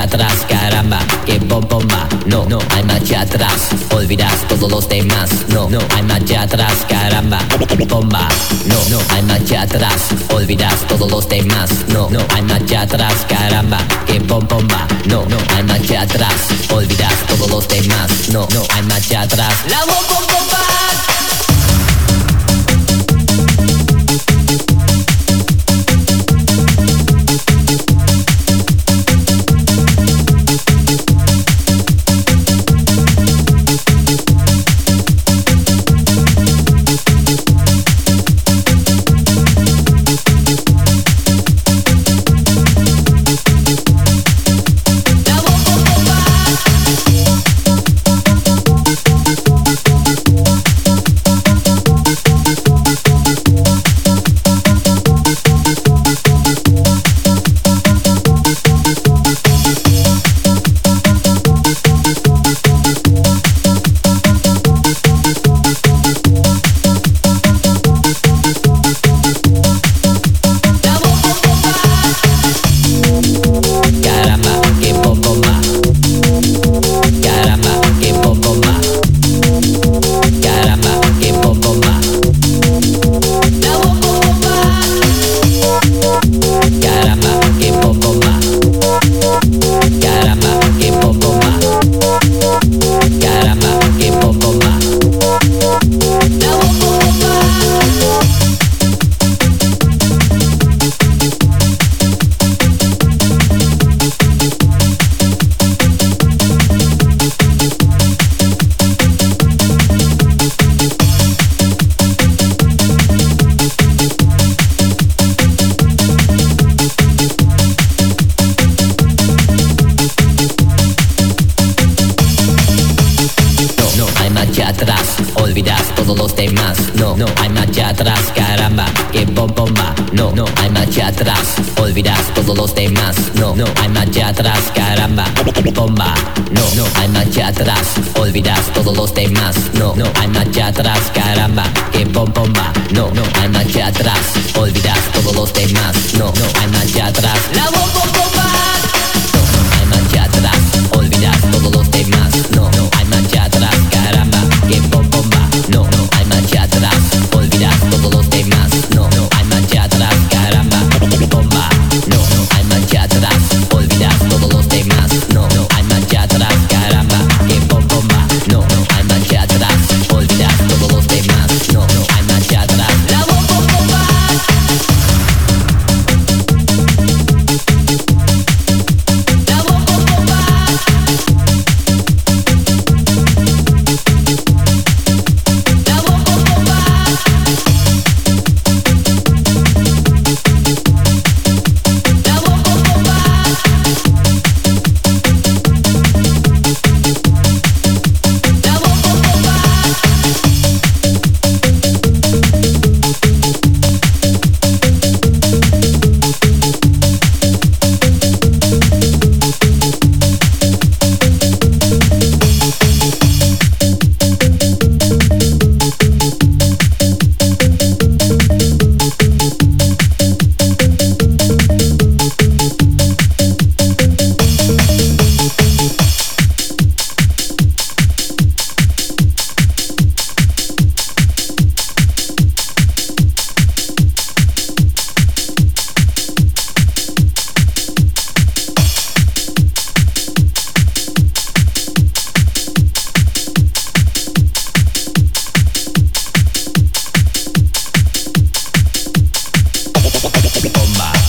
atrás, caramba, que bomba. No, no hay marcha atrás, olvidas todos los demás. No, no hay marcha atrás, caramba, bomba. No, no hay marcha atrás, olvidas todos los demás. No, no hay marcha atrás, caramba, que bomba. No, no hay marcha atrás, olvidas todos los demás. No, no hay marcha atrás. La bomba. Olvidas todos los demás. No, no hay marcha atrás, caramba, que bomba. No, no hay marcha atrás, olvidas todos los demás. No, no hay marcha atrás, caramba, bomba. No, no hay marcha atrás, olvidas todos los demás. No, no hay marcha atrás, caramba, que bomba. No, no hay marcha atrás, olvidas todos los demás. No, no hay marcha atrás. La bomba. No, no hay marcha atrás, olvidas todos los demás. No, no hay marcha atrás, caramba, que bomba. No, no hay marcha atrás, olvidas todos los demás. No, no hay marcha atrás, caramba, bomba. No, no hay marcha atrás, olvidas todos los demás. No, no hay marcha atrás, caramba, que bomba. No, no hay marcha atrás, olvidas todos los demás. No, no hay marcha atrás. La bomba. Bomba.